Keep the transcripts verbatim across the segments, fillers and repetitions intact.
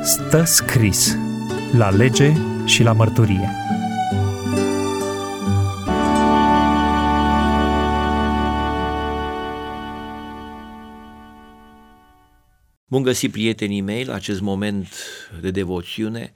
Stă scris la lege și la mărturie. Bun găsit, prietenii mei, la acest moment de devoțiune,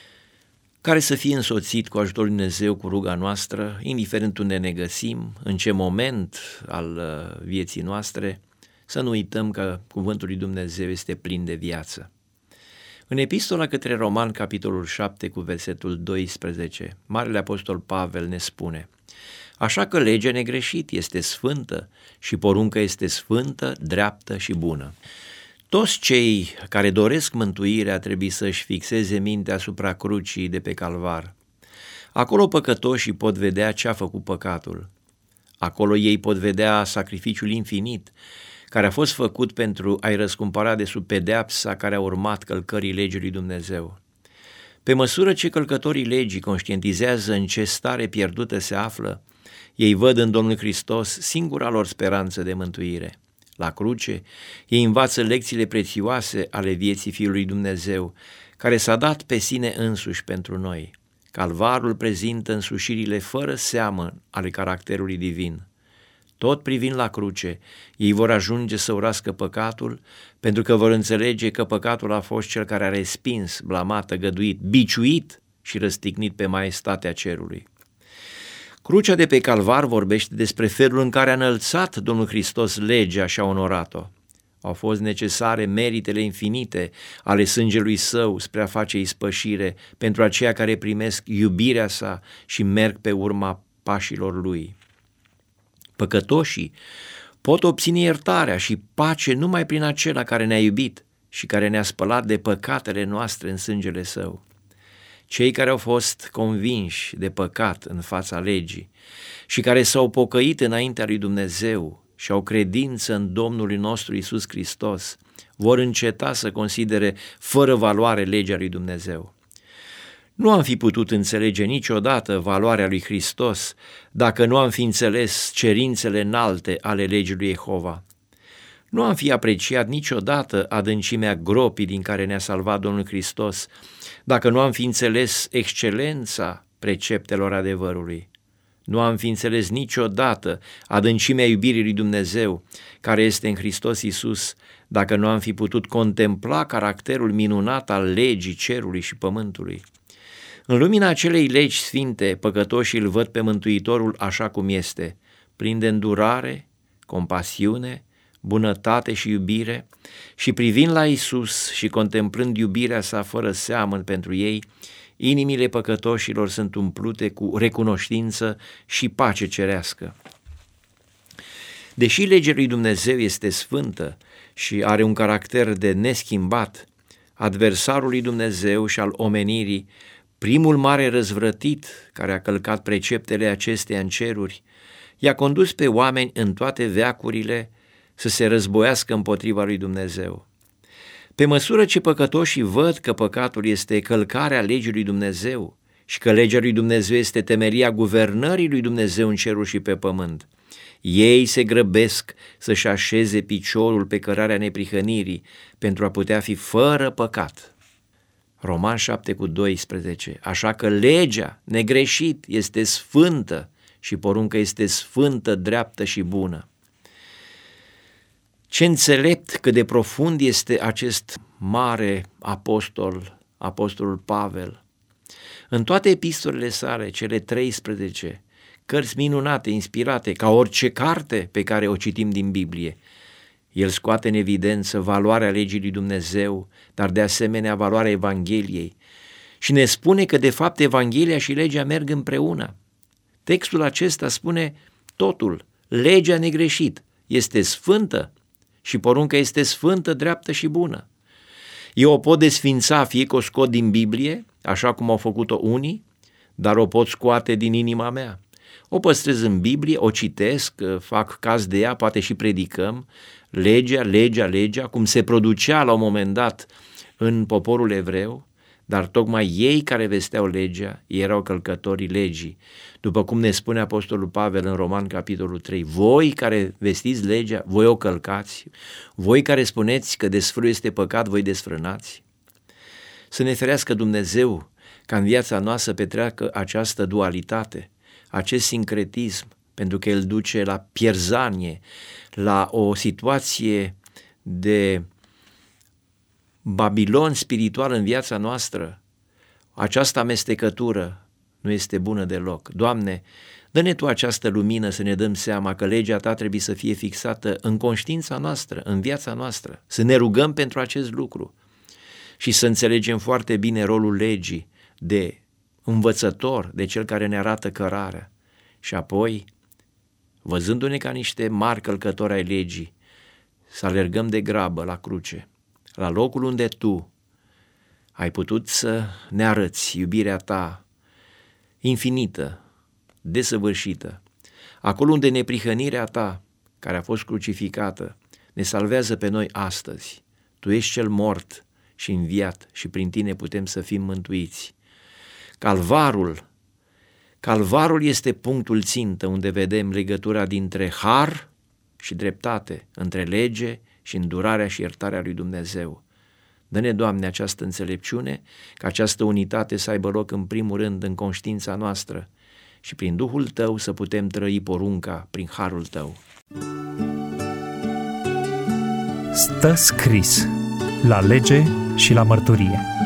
care să fie însoțit cu ajutorul Lui Dumnezeu, cu ruga noastră, indiferent unde ne găsim, în ce moment al vieții noastre, să nu uităm că cuvântul lui Dumnezeu este plin de viață. În epistola către Romani, capitolul șapte, cu versetul doisprezece, Marele Apostol Pavel ne spune: așa că legea negreșit este sfântă și porunca este sfântă, dreaptă și bună. Toți cei care doresc mântuirea trebuie să-și fixeze mintea asupra crucii de pe Calvar. Acolo păcătoșii pot vedea ce a făcut păcatul. Acolo ei pot vedea sacrificiul infinit care a fost făcut pentru a-i răscumpăra de sub pedeapsa care a urmat călcării legii lui Dumnezeu. Pe măsură ce călcătorii legii conștientizează în ce stare pierdută se află, ei văd în Domnul Hristos singura lor speranță de mântuire. La cruce, ei învață lecțiile prețioase ale vieții Fiului Dumnezeu, care s-a dat pe sine însuși pentru noi. Calvarul prezintă însușirile fără seamă ale caracterului divin. Tot privind la cruce, ei vor ajunge să urască păcatul, pentru că vor înțelege că păcatul a fost cel care a respins, blamat, tăgăduit, biciuit și răstignit pe maestatea cerului. Crucea de pe Calvar vorbește despre felul în care a înălțat Domnul Hristos legea și a onorat-o. Au fost necesare meritele infinite ale sângelui Său spre a face ispășire pentru aceia care primesc iubirea Sa și merg pe urma pașilor Lui. Păcătoșii pot obține iertarea și pace numai prin acela care ne-a iubit și care ne-a spălat de păcatele noastre în sângele Său. Cei care au fost convinși de păcat în fața legii și care s-au pocăit înaintea lui Dumnezeu și au credință în Domnul nostru Iisus Hristos vor înceta să considere fără valoare legea lui Dumnezeu. Nu am fi putut înțelege niciodată valoarea lui Hristos dacă nu am fi înțeles cerințele înalte ale legii lui Jehova. Nu am fi apreciat niciodată adâncimea gropii din care ne-a salvat Domnul Hristos dacă nu am fi înțeles excelența preceptelor adevărului. Nu am fi înțeles niciodată adâncimea iubirii lui Dumnezeu care este în Hristos Iisus dacă nu am fi putut contempla caracterul minunat al legii cerului și pământului. În lumina acelei legi sfinte, păcătoșii îl văd pe Mântuitorul așa cum este, plin de îndurare, compasiune, bunătate și iubire, și privind la Iisus și contemplând iubirea Sa fără seamăn pentru ei, inimile păcătoșilor sunt umplute cu recunoștință și pace cerească. Deși legea lui Dumnezeu este sfântă și are un caracter de neschimbat, adversarul lui Dumnezeu și al omenirii, primul mare răzvrătit care a călcat preceptele acesteia în ceruri, i-a condus pe oameni în toate veacurile să se războiască împotriva lui Dumnezeu. Pe măsură ce păcătoșii văd că păcatul este călcarea legii lui Dumnezeu și că legea lui Dumnezeu este temelia guvernării lui Dumnezeu în ceruri și pe pământ, ei se grăbesc să-și așeze piciorul pe cărarea neprihănirii pentru a putea fi fără păcat. Romani șapte cu doisprezece, așa că legea negreșit este sfântă și porunca este sfântă, dreaptă și bună. Ce înțelept, cât de profund este acest mare apostol, apostolul Pavel. În toate epistolele sale, cele treisprezece, cărți minunate, inspirate, ca orice carte pe care o citim din Biblie, el scoate în evidență valoarea legii lui Dumnezeu, dar de asemenea valoarea Evangheliei și ne spune că de fapt Evanghelia și legea merg împreună. Textul acesta spune totul, legea negreșit este sfântă și porunca este sfântă, dreaptă și bună. Eu o pot desfința fie că o scot din Biblie, așa cum au făcut-o unii, dar o pot scoate din inima mea. O păstrez în Biblie, o citesc, fac caz de ea, poate și predicăm, legea, legea, legea, cum se producea la un moment dat în poporul evreu, dar tocmai ei care vesteau legea erau călcătorii legii. După cum ne spune Apostolul Pavel în Roman, capitolul trei, voi care vestiți legea, voi o călcați, voi care spuneți că desfrâul este păcat, voi desfrânați. Să ne ferească Dumnezeu ca în viața noastră petreacă această dualitate, acest sincretism, pentru că el duce la pierzanie, la o situație de Babilon spiritual în viața noastră. Această amestecătură nu este bună deloc. Doamne, dă-ne Tu această lumină să ne dăm seama că legea Ta trebuie să fie fixată în conștiința noastră, în viața noastră, să ne rugăm pentru acest lucru și să înțelegem foarte bine rolul legii de învățător, de cel care ne arată cărarea și apoi, văzându-ne ca niște mari călcători ai legii, să alergăm de grabă la cruce, la locul unde Tu ai putut să ne arăți iubirea Ta infinită, desăvârșită, acolo unde neprihănirea Ta, care a fost crucificată, ne salvează pe noi astăzi. Tu ești cel mort și înviat și prin Tine putem să fim mântuiți. Calvarul, Calvarul este punctul țintă unde vedem legătura dintre har și dreptate, între lege și îndurarea și iertarea lui Dumnezeu. Dă-ne, Doamne, această înțelepciune, ca această unitate să aibă loc în primul rând în conștiința noastră și prin Duhul Tău să putem trăi porunca prin harul Tău. Stă scris la lege și la mărturie.